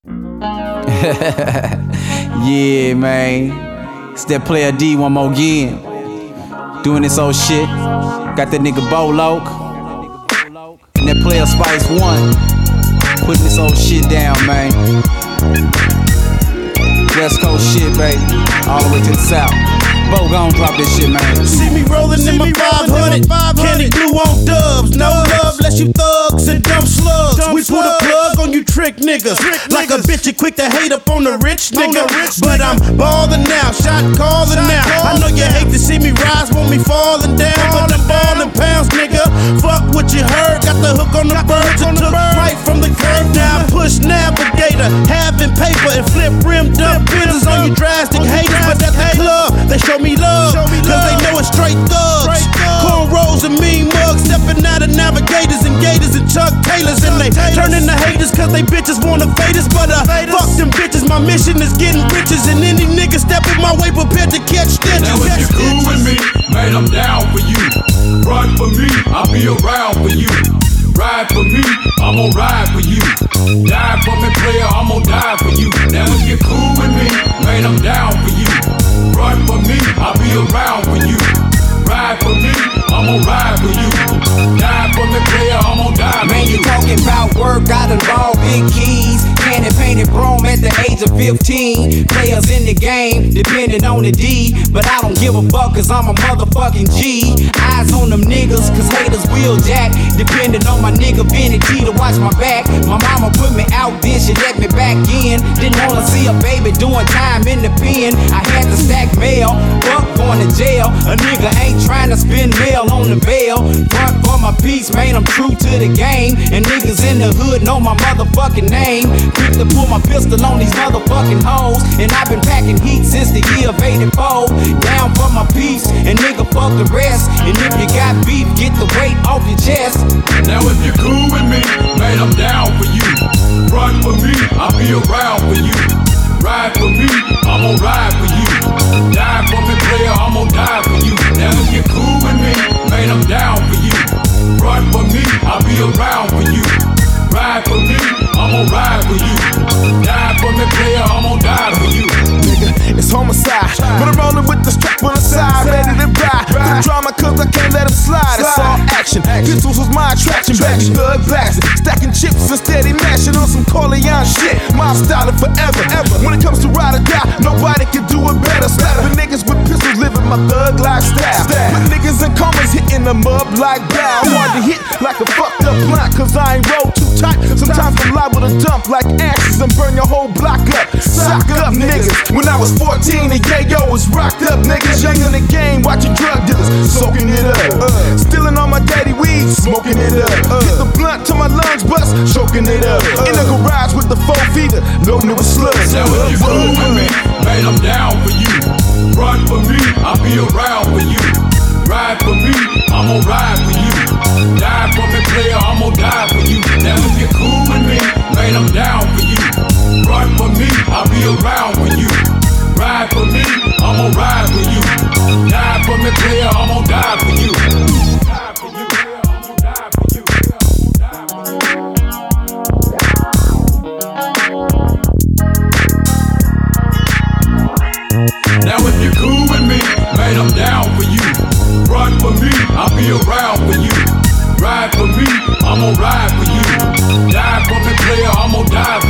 Yeah, man. It's that player D one more again. Doing this old shit. Got that nigga Bolo. And that player Spice One. Putting this old shit down, man. West Coast shit, baby. All the way to the south. Bo, gon' drop this shit, man. See me rolling in my 500. Candy glue on dubs. No love unless you thugs and dumb slugs. We put a plug on you trick niggas. Like a bitch, you quick to hate up on the rich nigga. But I'm ballin' now, shot callin' now. I know you hate to see me rise, want me fallin' down. But I'm ballin' pounds, nigga. Fuck what you heard. Got the hook on the birds and took right from the curve. Now I push navigator, having paper and flip rimmed up bitches on you drastic haters. But at the club, they show me love, cause they know it's straight thugs. Cornrows and mean mugs, stepping out of navigators and gators and Chuck Taylors. And they turn into haters cause they bitches wanna fade us. But fuck them bitches, my mission is getting riches. And any nigga stepping my way prepared to catch stitches. Now if you cool with me, man, I'm down for you. Run for me, I'll be around for you. Ride for me, I'm gon' ride for you. Die for me, player, I'm gon' die for you. Now if you cool with me, man, I'm down for you. Run for me, I'll be around for you. Ride for me, I'm gon' ride for you. Die for me, player, I'm gon' die for you. Man, you talking about work, got involved big keys. Candy painted chrome at the age of 15. Players in the game, depending on the D. But I don't give a fuck cause I'm a motherfucking G. Eyes on them niggas cause haters will jack. Depending on my nigga Benny T to watch my back. My mama put me out, then she let me back in. Didn't wanna see a baby doing time in the pen. I had to stack mail, fuck going to jail. A nigga ain't trying to spend mail on the bail. Front for my peace, man, I'm true to the game. And niggas in the hood know my motherfucking name. Quick to pull my pistol on these motherfucking hoes. And I've been packing heat since the year of 84. Down for my peace, and nigga fuck the rest. And if you got beef, get the weight off your chest. Now if you cool with me, man, I'm down for you. Run for me, I'll be around for you. Ride for me, I'm gon' ride for you. Die for me, player, I'm gon' die for you. Now if you cool with me, man, I'm down for you. Run for me, I'll be around for you. Ride for me, I'm gon' ride for you. Die for me, player, I'm gon' die for you. Nigga, it's homicide. But I'm rolling with the strap on the side, ready to ride. The drama cause I can't let him slide. It's all action. Pistols was my attraction. Back thug blasting, stacking chips and steady mashing on some Corleone shit. Mob styling forever. When it comes to ride or die, nobody can do it better. Slapping niggas with pistols, living my thug lifestyle. With niggas in comas hitting them up like bow. Hard to hit like a fucked up blunt cause I ain't roll too tight. Sometimes I'm liable to dump like ashes and burn your whole block up. Sock up niggas. When I was 14 and Yayo was rocked up niggas. Young in the game watching drug dealers, soaking it up. Stealing all my daddy weed, smoking it up. Hit the blunt till my lungs bust, choking it up. In the garage with the 4 feeder, loading it with slugs. Now if you cool with me, man, I'm down for you. Run for me, I'll be around for you. Ride for me, I'm gon' ride for you. Die for me, player, I'm gon' die for you. Now if you cool with me, man, I'm down for you. Run for me, I'll be around for you. Ride for me, I'm gon' ride for you. Die for me, player, I'm gon' die for you. Die for you, player, I'm gon' die for you. Die for you. Now if you cool with me, man, I'm down for you. Run for me, I'll be around for you. Ride for me, I'm gon' ride for you. Die for me, player, I'm gon' die for you.